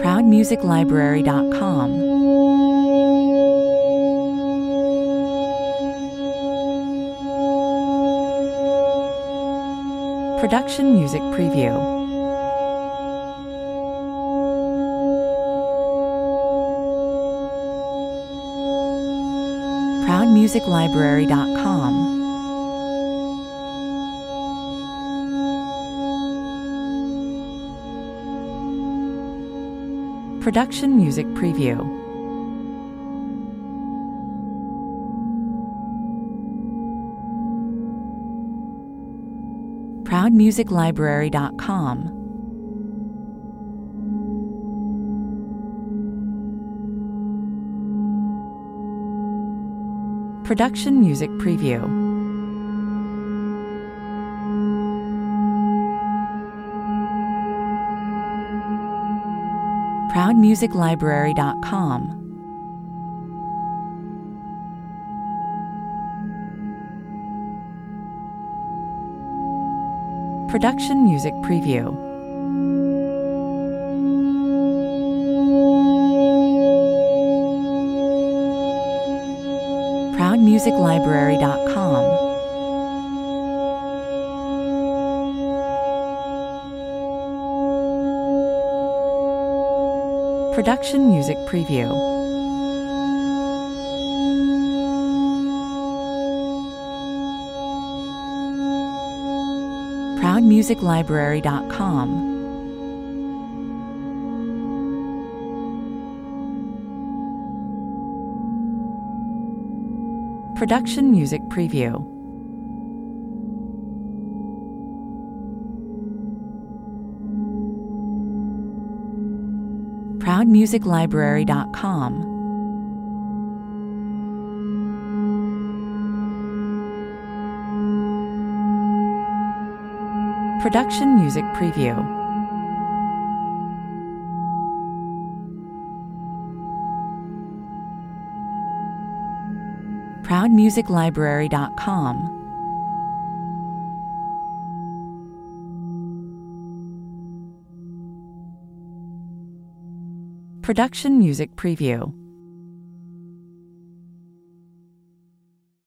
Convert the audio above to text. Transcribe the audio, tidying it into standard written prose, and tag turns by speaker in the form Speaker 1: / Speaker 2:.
Speaker 1: ProudMusicLibrary.com. Production Music Preview. ProudMusicLibrary.com. Production Music Preview. ProudMusicLibrary.com. Production Music Preview. ProudMusicLibrary.com. Production Music Preview. ProudMusicLibrary.com. Production Music Preview. ProudMusicLibrary.com. Production Music Preview. ProudMusicLibrary.com. Production Music Preview. ProudMusicLibrary.com. Production Music Preview.